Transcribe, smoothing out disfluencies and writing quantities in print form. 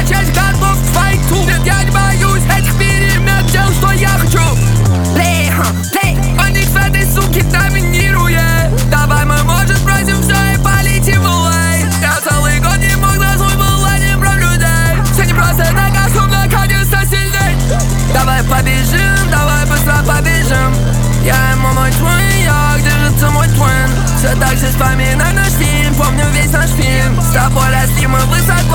начать, готов к файту. Нет, я не боюсь этих перемен, делаю, что я хочу. Плей, паник в этой суке доминирует. Давай мы, может, бросим все и полетим в лей. Я целый год не мог заснуть, была не про людей. Все не просто так, а шум наконец-то сильней. Давай побежим, давай быстро побежим. Я ему мой твин, я, где же ты мой твин? Все так же вспоминаю наш фильм, помню весь наш фильм. С тобой росли мы высоко.